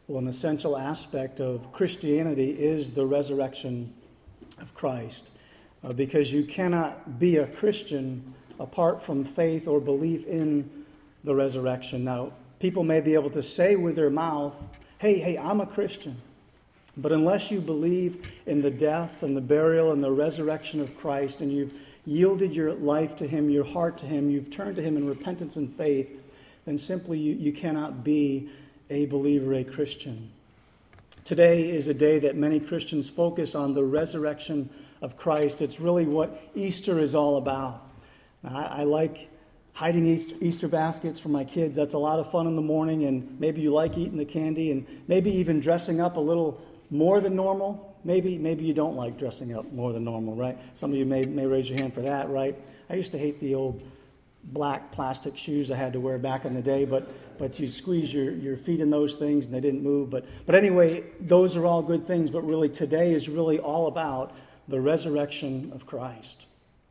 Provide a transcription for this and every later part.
Well, an essential aspect of Christianity is the resurrection of Christ, because you cannot be a Christian apart from faith or belief in the resurrection. Now, people may be able to say with their mouth, hey, I'm a Christian. But unless you believe in the death and the burial and the resurrection of Christ, and you've yielded your life to Him, your heart to Him, you've turned to Him in repentance and faith, then simply you cannot be a believer, a Christian. Today is a day that many Christians focus on the resurrection of Christ. It's really what Easter is all about. Now, I like hiding Easter baskets for my kids. That's a lot of fun in the morning, and maybe you like eating the candy, and maybe even dressing up a little more than normal. Maybe you don't like dressing up more than normal, right? Some of you may raise your hand for that, right? I used to hate the old black plastic shoes I had to wear back in the day, but you squeeze your feet in those things and they didn't move. But anyway, those are all good things, but really today is really all about the resurrection of Christ.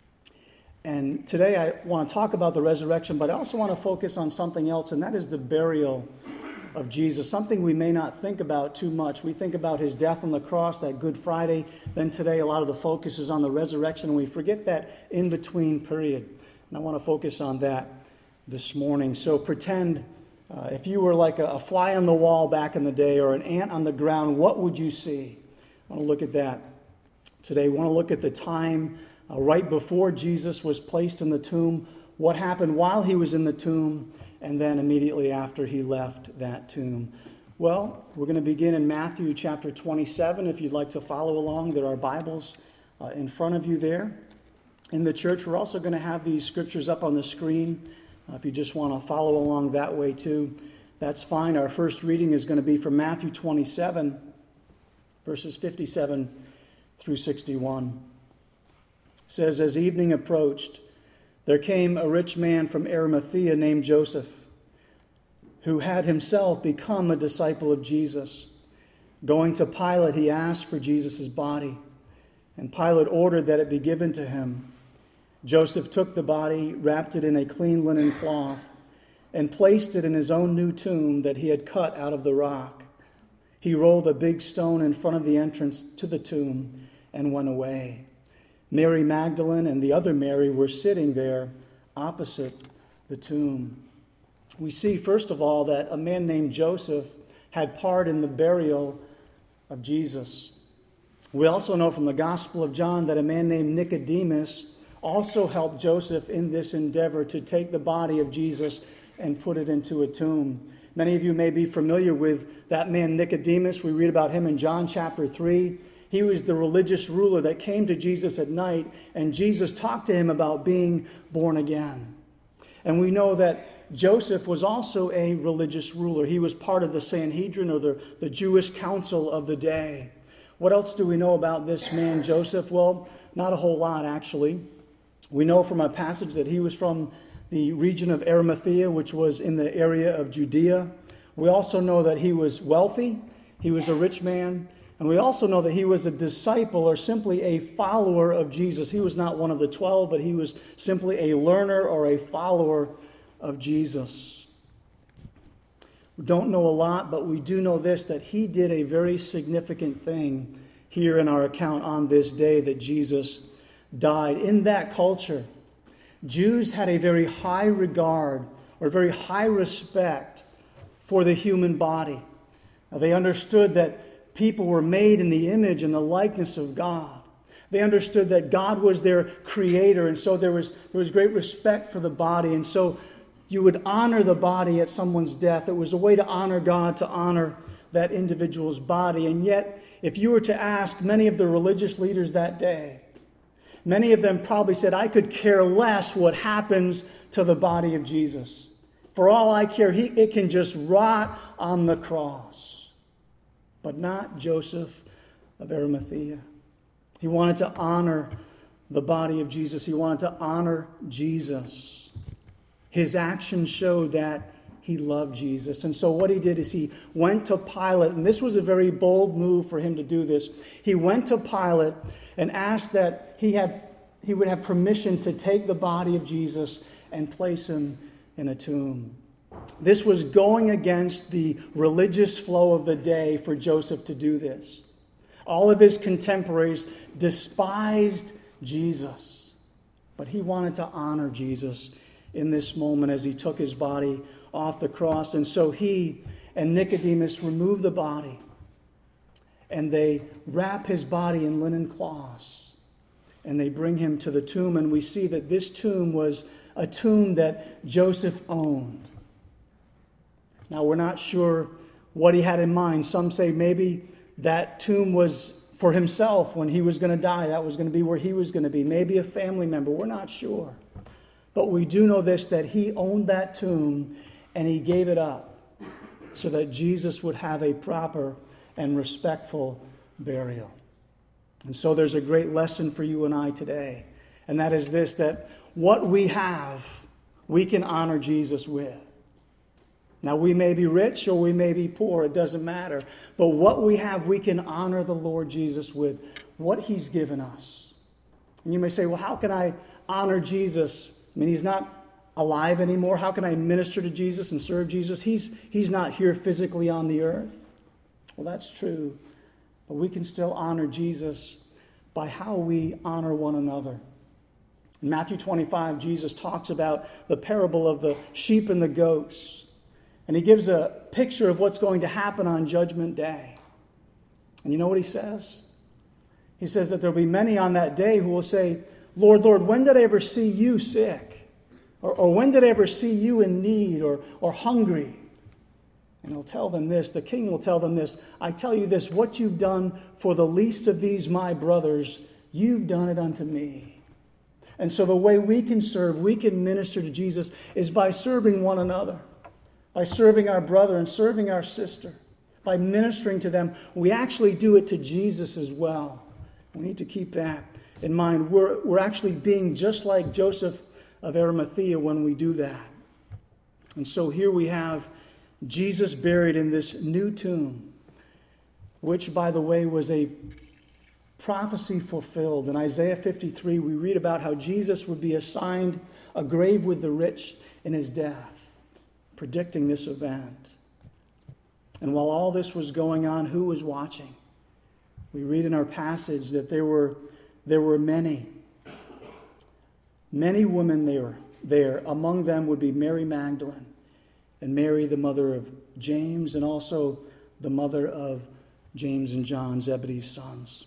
And today I want to talk about the resurrection, but I also want to focus on something else, and that is the burial of Jesus, something we may not think about too much. We think about His death on the cross, that Good Friday. Then today a lot of the focus is on the resurrection, and we forget that in-between period. And I want to focus on that this morning. So pretend if you were like a fly on the wall back in the day or an ant on the ground, what would you see? I want to look at that today. We want to look at the time right before Jesus was placed in the tomb, what happened while He was in the tomb, and then immediately after He left that tomb. Well, we're going to begin in Matthew chapter 27. If you'd like to follow along, there are Bibles in front of you there. In the church, we're also going to have these scriptures up on the screen. If you just want to follow along that way too, that's fine. Our first reading is going to be from Matthew 27, verses 57 through 61. It says, "As evening approached, there came a rich man from Arimathea named Joseph, who had himself become a disciple of Jesus. Going to Pilate, he asked for Jesus' body, and Pilate ordered that it be given to him. Joseph took the body, wrapped it in a clean linen cloth, and placed it in his own new tomb that he had cut out of the rock. He rolled a big stone in front of the entrance to the tomb and went away. Mary Magdalene and the other Mary were sitting there opposite the tomb." We see, first of all, that a man named Joseph had part in the burial of Jesus. We also know from the Gospel of John that a man named Nicodemus also helped Joseph in this endeavor to take the body of Jesus and put it into a tomb. Many of you may be familiar with that man Nicodemus. We read about him in John chapter 3. He was the religious ruler that came to Jesus at night, and Jesus talked to him about being born again. And we know that Joseph was also a religious ruler. He was part of the Sanhedrin, or the Jewish council of the day. What else do we know about this man Joseph? Well, not a whole lot, actually. We know from a passage that he was from the region of Arimathea, which was in the area of Judea. We also know that he was wealthy. He was a rich man. And we also know that he was a disciple, or simply a follower of Jesus. He was not one of the 12, but he was simply a learner or a follower of Jesus. We don't know a lot, but we do know this, that he did a very significant thing here in our account on this day that Jesus died. In that culture, Jews had a very high regard or very high respect for the human body. They understood that people were made in the image and the likeness of God. They understood that God was their creator, and so there was great respect for the body. And so you would honor the body at someone's death. It was a way to honor God, to honor that individual's body. And yet, if you were to ask many of the religious leaders that day, many of them probably said, "I could care less what happens to the body of Jesus. For all I care, it can just rot on the cross." But not Joseph of Arimathea. He wanted to honor the body of Jesus. He wanted to honor Jesus. His actions showed that he loved Jesus. And so what he did is he went to Pilate, and this was a very bold move for him to do this. He went to Pilate and asked that he would have permission to take the body of Jesus and place him in a tomb. This was going against the religious flow of the day for Joseph to do this. All of his contemporaries despised Jesus, but he wanted to honor Jesus in this moment as he took his body off the cross. And so he and Nicodemus remove the body, and they wrap his body in linen cloths, and they bring him to the tomb. And we see that this tomb was a tomb that Joseph owned. Now, we're not sure what he had in mind. Some say maybe that tomb was for himself when he was going to die. That was going to be where he was going to be. Maybe a family member. We're not sure. But we do know this, that he owned that tomb and he gave it up so that Jesus would have a proper and respectful burial. And so there's a great lesson for you and I today. And that is this, that what we have, we can honor Jesus with. Now, we may be rich or we may be poor. It doesn't matter. But what we have, we can honor the Lord Jesus with what he's given us. And you may say, well, how can I honor Jesus? I mean, he's not alive anymore. How can I minister to Jesus and serve Jesus? He's not here physically on the earth. Well, that's true. But we can still honor Jesus by how we honor one another. In Matthew 25, Jesus talks about the parable of the sheep and the goats. And he gives a picture of what's going to happen on Judgment Day. And you know what he says? He says that there'll be many on that day who will say, Lord, Lord, when did I ever see you sick? Or when did I ever see you in need or hungry? And he'll tell them this, the king will tell them this, I tell you this, what you've done for the least of these my brothers, you've done it unto me. And so the way we can serve, we can minister to Jesus is by serving one another. By serving our brother and serving our sister, by ministering to them. We actually do it to Jesus as well. We need to keep that in mind. We're actually being just like Joseph of Arimathea when we do that. And so here we have Jesus buried in this new tomb, which, by the way, was a prophecy fulfilled. In Isaiah 53, we read about how Jesus would be assigned a grave with the rich in his death, predicting this event. And while all this was going on, who was watching? We read in our passage that there were many women there. Among them would be Mary Magdalene and Mary, the mother of James, and also the mother of James and John, Zebedee's sons.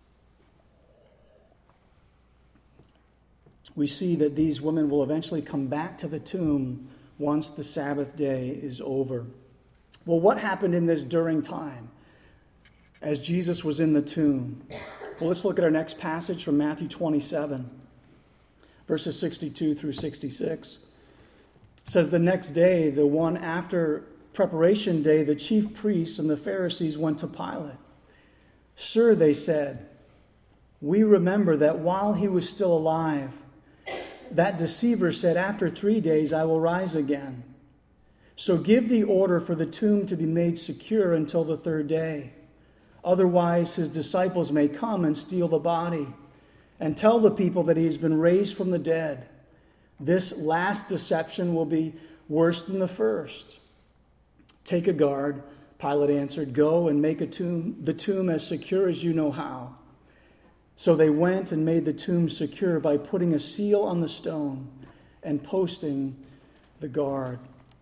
We see that these women will eventually come back to the tomb once the Sabbath day is over. Well, what happened in this during time as Jesus was in the tomb? Well, let's look at our next passage from Matthew 27, verses 62 through 66. It says, the next day, the one after preparation day, the chief priests and the Pharisees went to Pilate. Sir, they said, we remember that while he was still alive, that deceiver said, after 3 days I will rise again. So give the order for the tomb to be made secure until the third day. Otherwise his disciples may come and steal the body and tell the people that he has been raised from the dead. This last deception will be worse than the first. Take a guard, Pilate answered. Go and make the tomb as secure as you know how. So they went and made the tomb secure by putting a seal on the stone and posting the guard.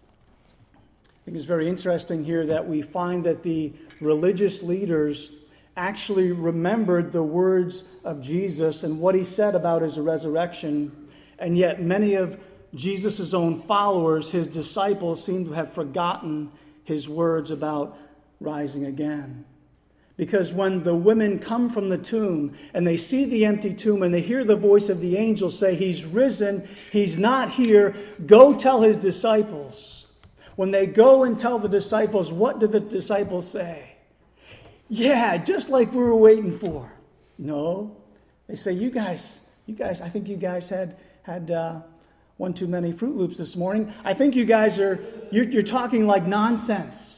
I think it's very interesting here that we find that the religious leaders actually remembered the words of Jesus and what he said about his resurrection, and yet many of Jesus' own followers, his disciples, seem to have forgotten his words about rising again. Because when the women come from the tomb and they see the empty tomb and they hear the voice of the angel say, he's risen, he's not here, go tell his disciples. When they go and tell the disciples, what do the disciples say? Yeah, just like we were waiting for. No, they say, you guys, I think you guys had one too many Fruit Loops this morning. I think you guys you're talking like nonsense.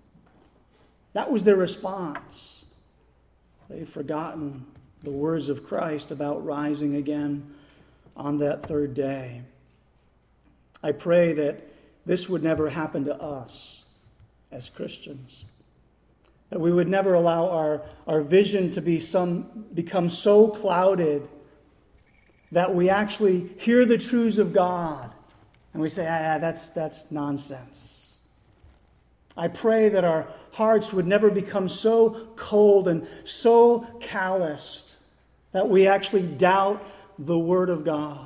That was their response. They'd forgotten the words of Christ about rising again on that third day. I pray that this would never happen to us as Christians. That we would never allow our vision to become so clouded that we actually hear the truths of God and we say, that's nonsense. I pray that our hearts would never become so cold and so calloused that we actually doubt the Word of God.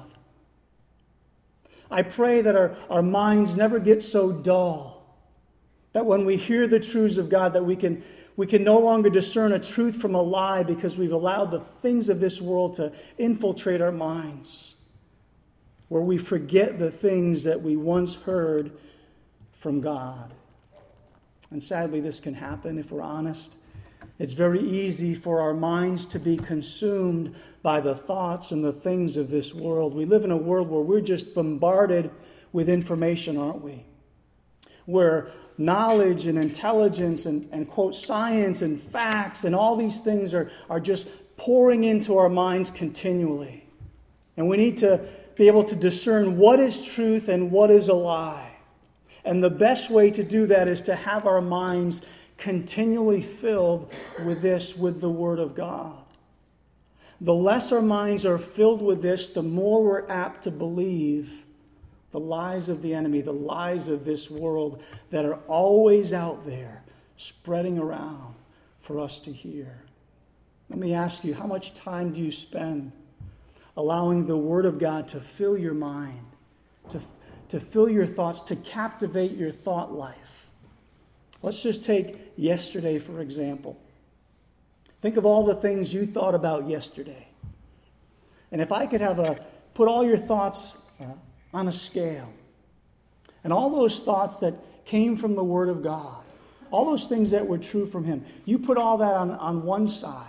I pray that our minds never get so dull that when we hear the truths of God that we can no longer discern a truth from a lie because we've allowed the things of this world to infiltrate our minds, where we forget the things that we once heard from God. And sadly, this can happen if we're honest. It's very easy for our minds to be consumed by the thoughts and the things of this world. We live in a world where we're just bombarded with information, aren't we? Where knowledge and intelligence and quote, science and facts and all these things are just pouring into our minds continually. And we need to be able to discern what is truth and what is a lie. And the best way to do that is to have our minds continually filled with the Word of God. The less our minds are filled with this, the more we're apt to believe the lies of the enemy, the lies of this world that are always out there, spreading around for us to hear. Let me ask you, how much time do you spend allowing the Word of God to fill your mind, to fill your thoughts, to captivate your thought life? Let's just take yesterday, for example. Think of all the things you thought about yesterday. And if I could put all your thoughts on a scale, and all those thoughts that came from the Word of God, all those things that were true from Him, you put all that on one side.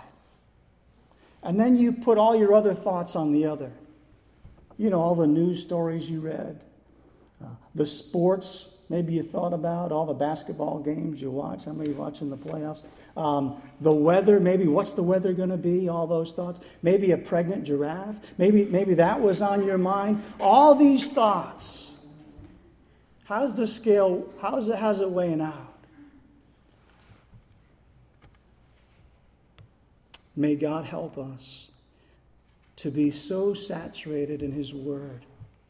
And then you put all your other thoughts on the other. You know, all the news stories you read, the sports maybe you thought about, all the basketball games you watch, how many watching the playoffs, the weather, maybe what's the weather going to be, all those thoughts, maybe a pregnant giraffe, maybe that was on your mind. All these thoughts, how's the scale, how's it weighing out? May God help us to be so saturated in His Word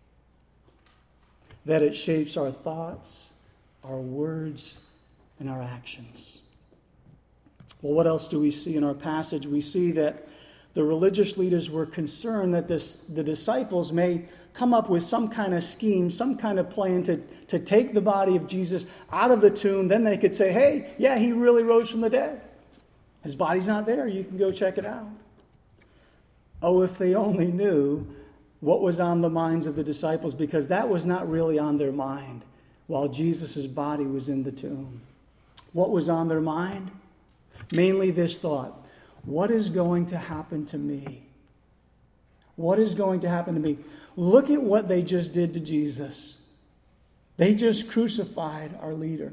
that it shapes our thoughts, our words, and our actions. Well, what else do we see in our passage? We see that the religious leaders were concerned that the disciples may come up with some kind of scheme, some kind of plan to take the body of Jesus out of the tomb. Then they could say, hey, yeah, He really rose from the dead. His body's not there. You can go check it out. Oh, if they only knew what was on the minds of the disciples, because that was not really on their mind while Jesus' body was in the tomb. What was on their mind? Mainly this thought: what is going to happen to me? What is going to happen to me? Look at what they just did to Jesus. They just crucified our leader.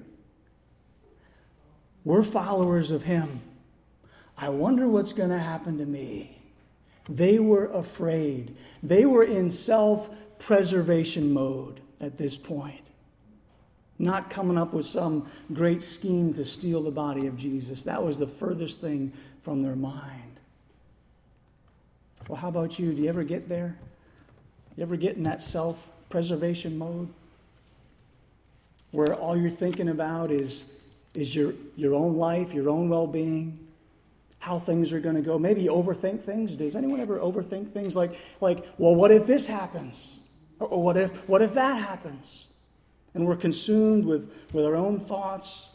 We're followers of Him. I wonder what's going to happen to me. They were afraid. They were in self-preservation mode at this point. Not coming up with some great scheme to steal the body of Jesus. That was the furthest thing from their mind. Well, how about you? Do you ever get there? You ever get in that self-preservation mode? Where all you're thinking about is your own life, your own well-being, how things are going to go. Maybe you overthink things. Does anyone ever overthink things like, well, what if this happens? Or what if that happens? And we're consumed with our own thoughts.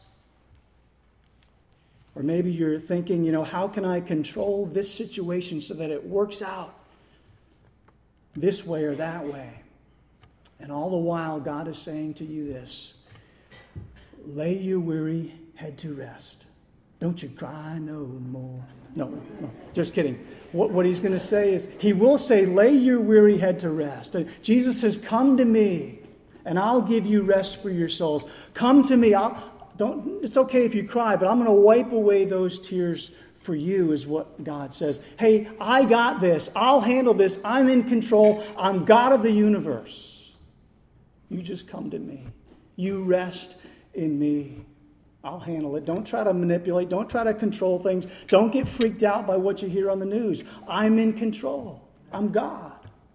Or maybe you're thinking, how can I control this situation so that it works out this way or that way? And all the while, God is saying to you this: lay your weary head to rest. Don't you cry no more. No, just kidding. What He's going to say is, He will say, lay your weary head to rest. Jesus says, come to me, and I'll give you rest for your souls. Come to me. It's okay if you cry, but I'm going to wipe away those tears for you, is what God says. Hey, I got this. I'll handle this. I'm in control. I'm God of the universe. You just come to me. You rest in me. I'll handle it. Don't try to manipulate. Don't try to control things. Don't get freaked out by what you hear on the news. I'm in control. I'm God.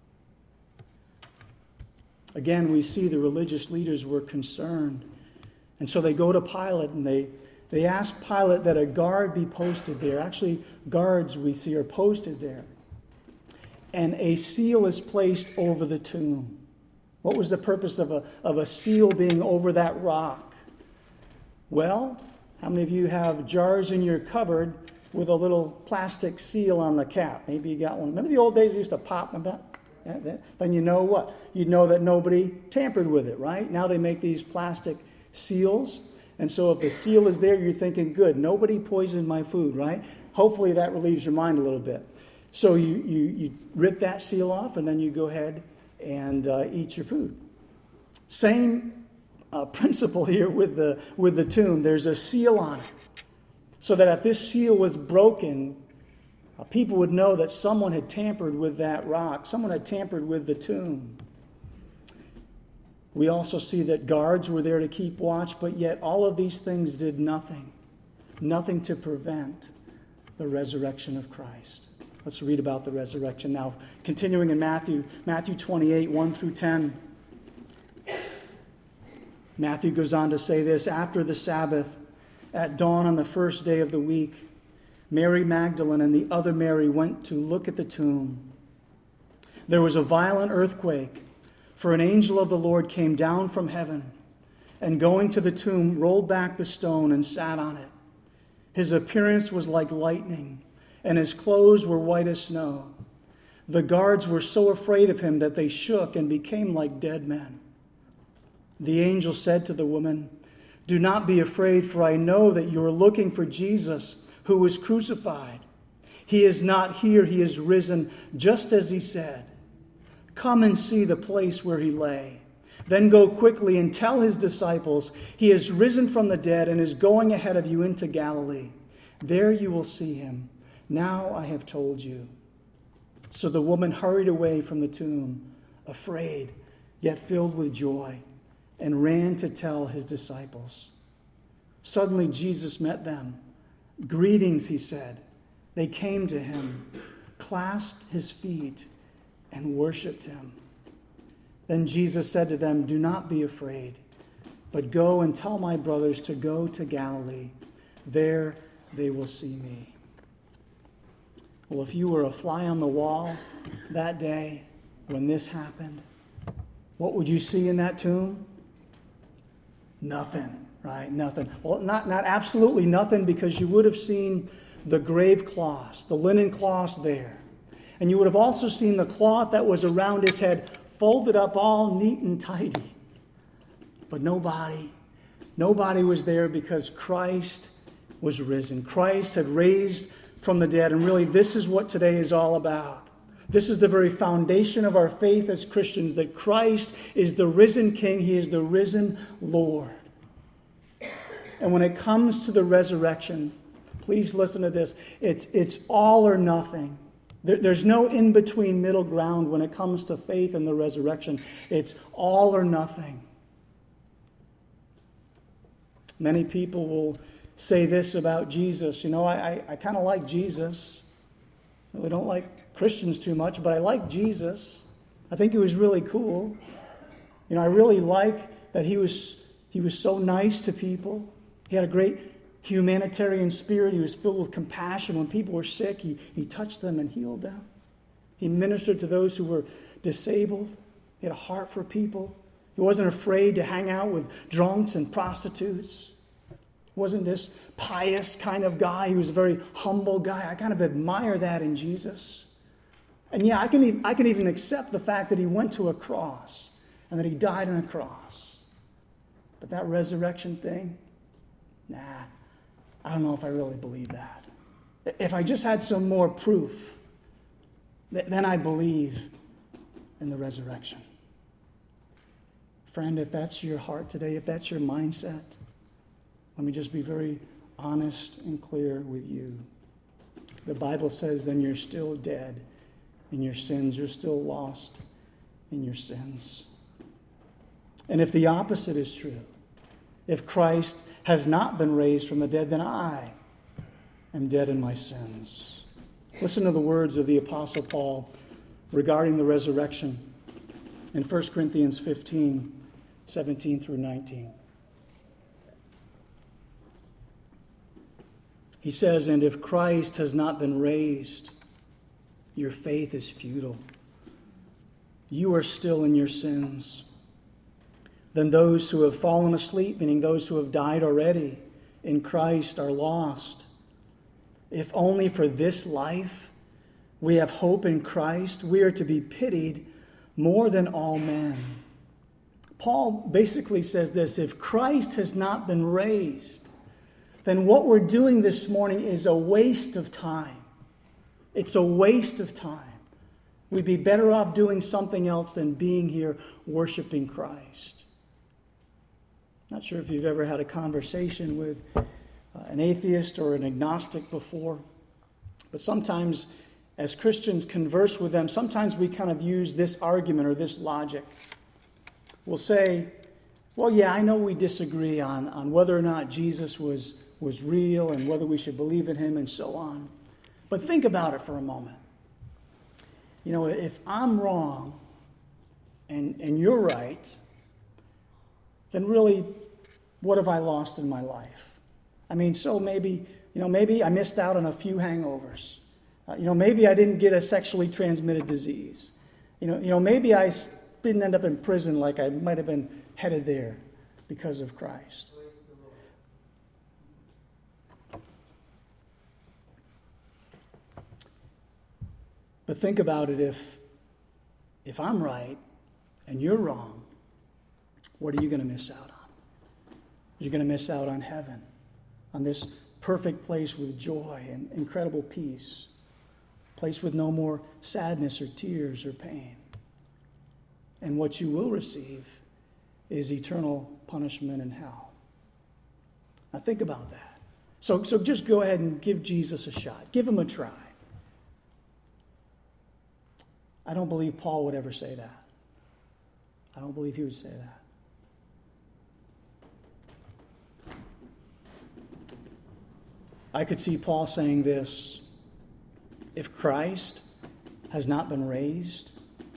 Again, we see the religious leaders were concerned. And so they go to Pilate and they ask Pilate that a guard be posted there. Actually, guards we see are posted there. And a seal is placed over the tomb. What was the purpose of a seal being over that rock? Well, how many of you have jars in your cupboard with a little plastic seal on the cap? Maybe you got one. Remember the old days they used to pop them back? Then you know what? You know that nobody tampered with it, right? Now they make these plastic seals. And so if the seal is there, you're thinking, good, nobody poisoned my food, right? Hopefully that relieves your mind a little bit. So you rip that seal off and then you go ahead and eat your food. Same principle here with the tomb. There's a seal on it. So that if this seal was broken, people would know that someone had tampered with that rock. Someone had tampered with the tomb. We also see that guards were there to keep watch, but yet all of these things did nothing. Nothing to prevent the resurrection of Christ. Let's read about the resurrection now. Continuing in Matthew 28, 1 through 10. Matthew goes on to say this: after the Sabbath, at dawn on the first day of the week, Mary Magdalene and the other Mary went to look at the tomb. There was a violent earthquake, for an angel of the Lord came down from heaven, and going to the tomb, rolled back the stone and sat on it. His appearance was like lightning, and his clothes were white as snow. The guards were so afraid of him that they shook and became like dead men. The angel said to the woman, "Do not be afraid, for I know that you are looking for Jesus, who was crucified. He is not here, he is risen, just as he said. Come and see the place where he lay. Then go quickly and tell his disciples, he is risen from the dead and is going ahead of you into Galilee. There you will see him. Now I have told you." So the woman hurried away from the tomb, afraid, yet filled with joy, and ran to tell his disciples. Suddenly Jesus met them. "Greetings," he said. They came to him, clasped his feet, and worshipped him. Then Jesus said to them, "Do not be afraid, but go and tell my brothers to go to Galilee. There they will see me." Well, if you were a fly on the wall that day when this happened, what would you see in that tomb? Nothing, right? Nothing. Well, not absolutely nothing, because you would have seen the grave cloths, the linen cloths there. And you would have also seen the cloth that was around his head folded up all neat and tidy. But nobody was there, because Christ was risen. Christ had raised from the dead. And really, this is what today is all about. This is the very foundation of our faith as Christians, that Christ is the risen King. He is the risen Lord. And when it comes to the resurrection, please listen to this. It's all or nothing. There's no in-between middle ground when it comes to faith and the resurrection. It's all or nothing. Many people will say this about Jesus. I kind of like Jesus. I really don't like Christians too much, but I like Jesus. I think he was really cool. I really like that he was so nice to people. He had a great humanitarian spirit. He was filled with compassion. When people were sick, he touched them and healed them. He ministered to those who were disabled. He had a heart for people. He wasn't afraid to hang out with drunks and prostitutes. He wasn't this pious kind of guy. He was a very humble guy. I kind of admire that in Jesus. And yeah, I can even accept the fact that he went to a cross and that he died on a cross. But that resurrection thing, I don't know if I really believe that. If I just had some more proof, then I'd believe in the resurrection. Friend, if that's your heart today, if that's your mindset, let me just be very honest and clear with you. The Bible says then you're still dead in your sins. You're still lost in your sins. And if the opposite is true, If Christ has not been raised from the dead, then I am dead in my sins. Listen to the words of the Apostle Paul regarding the resurrection in 1 Corinthians 15, 17 through 19. He says, "And if Christ has not been raised, your faith is futile. You are still in your sins. Then those who have fallen asleep, meaning those who have died already in Christ, are lost. If only for this life we have hope in Christ, we are to be pitied more than all men." Paul basically says this: if Christ has not been raised, then what we're doing this morning is a waste of time. It's a waste of time. We'd be better off doing something else than being here worshiping Christ. Not sure if you've ever had a conversation with an atheist or an agnostic before, but sometimes as Christians converse with them, sometimes we kind of use this argument or this logic. We'll say, well, yeah, I know we disagree on whether or not Jesus was real and whether we should believe in him and so on. But think about it for a moment. You know, if I'm wrong and you're right, then really, what have I lost in my life? I mean, so maybe I missed out on a few hangovers. Maybe I didn't get a sexually transmitted disease. Maybe I didn't end up in prison like I might have been headed there because of Christ. But think about it, if I'm right and you're wrong, what are you going to miss out on? You're going to miss out on heaven, on this perfect place with joy and incredible peace, a place with no more sadness or tears or pain. And what you will receive is eternal punishment in hell. Now think about that. So just go ahead and give Jesus a shot. Give him a try. I don't believe Paul would ever say that. I don't believe he would say that. I could see Paul saying this: if Christ has not been raised,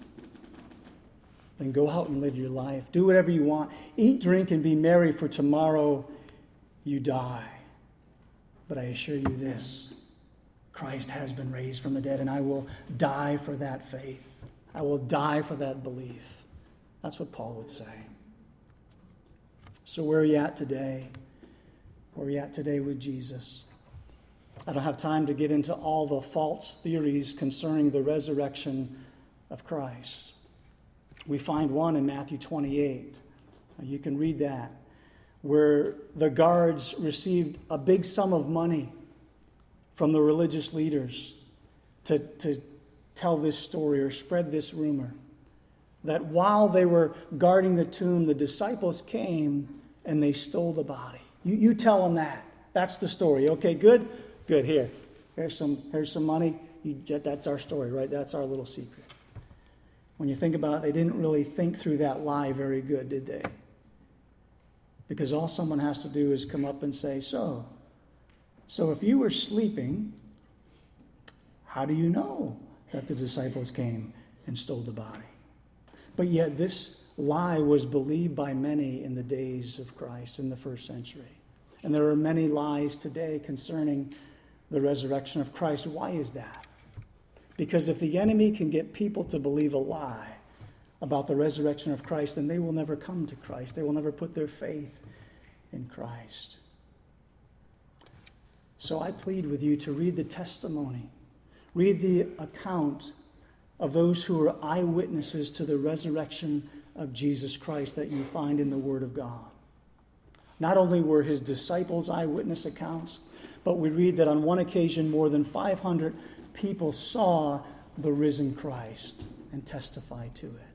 then go out and live your life. Do whatever you want. Eat, drink, and be merry, for tomorrow you die. But I assure you this: Christ has been raised from the dead, and I will die for that faith. I will die for that belief. That's what Paul would say. So where are you at today? Where are you at today with Jesus? I don't have time to get into all the false theories concerning the resurrection of Christ. We find one in Matthew 28. You can read that, where the guards received a big sum of money from the religious leaders to tell this story or spread this rumor, that while they were guarding the tomb, the disciples came and they stole the body. You tell them that. That's the story. Okay, good? Good. Here's some money. That's our story, right? That's our little secret. When you think about it, they didn't really think through that lie very good, did they? Because all someone has to do is come up and say, so if you were sleeping, how do you know that the disciples came and stole the body? But yet this lie was believed by many in the days of Christ in the first century. And there are many lies today concerning the resurrection of Christ. Why is that? Because if the enemy can get people to believe a lie about the resurrection of Christ, then they will never come to Christ. They will never put their faith in Christ. So I plead with you to read the testimony. Read the account of those who are eyewitnesses to the resurrection of Jesus Christ that you find in the Word of God. Not only were his disciples' eyewitness accounts, but we read that on one occasion more than 500 people saw the risen Christ and testified to it.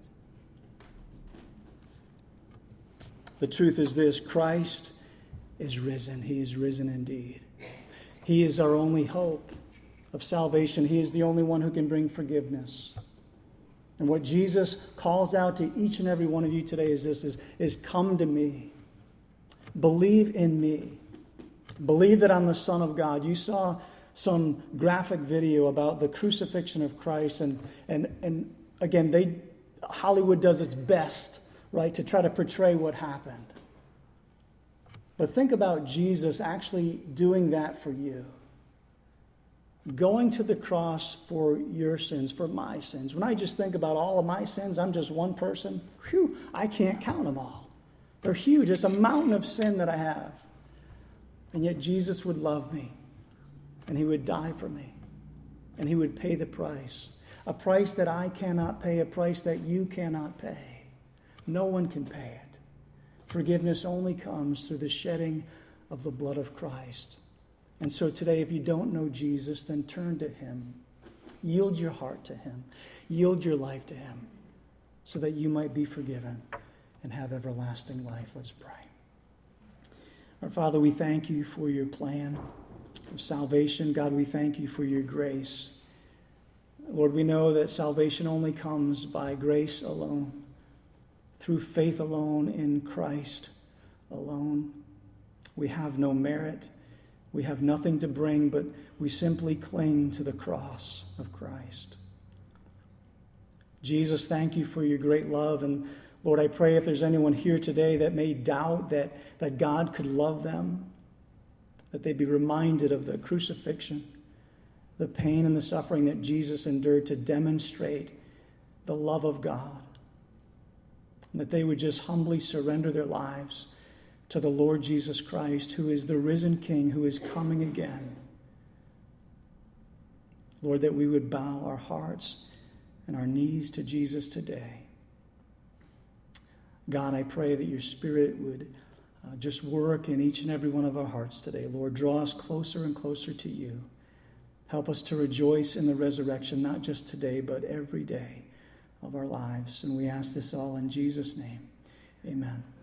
The truth is this: Christ is risen. He is risen indeed. He is our only hope of salvation. He is the only one who can bring forgiveness. And what Jesus calls out to each and every one of you today is this: is come to me. Believe in me. Believe that I'm the Son of God. You saw some graphic video about the crucifixion of Christ, and again, Hollywood does its best, right, to try to portray what happened. But think about Jesus actually doing that for you. Going to the cross for your sins, for my sins. When I just think about all of my sins, I'm just one person. Whew, I can't count them all. They're huge. It's a mountain of sin that I have. And yet Jesus would love me. And he would die for me. And he would pay the price. A price that I cannot pay. A price that you cannot pay. No one can pay it. Forgiveness only comes through the shedding of the blood of Christ. And so today, if you don't know Jesus, then turn to him. Yield your heart to him. Yield your life to him so that you might be forgiven and have everlasting life. Let's pray. Our Father, we thank you for your plan of salvation. God, we thank you for your grace. Lord, we know that salvation only comes by grace alone, through faith alone, in Christ alone. We have no merit. We have nothing to bring, but we simply cling to the cross of Christ. Jesus, thank you for your great love. And Lord, I pray if there's anyone here today that may doubt that God could love them, that they be reminded of the crucifixion, the pain and the suffering that Jesus endured to demonstrate the love of God, and that they would just humbly surrender their lives to the Lord Jesus Christ, who is the risen King, who is coming again. Lord, that we would bow our hearts and our knees to Jesus today. God, I pray that your Spirit would just work in each and every one of our hearts today. Lord, draw us closer and closer to you. Help us to rejoice in the resurrection, not just today, but every day of our lives. And we ask this all in Jesus' name. Amen.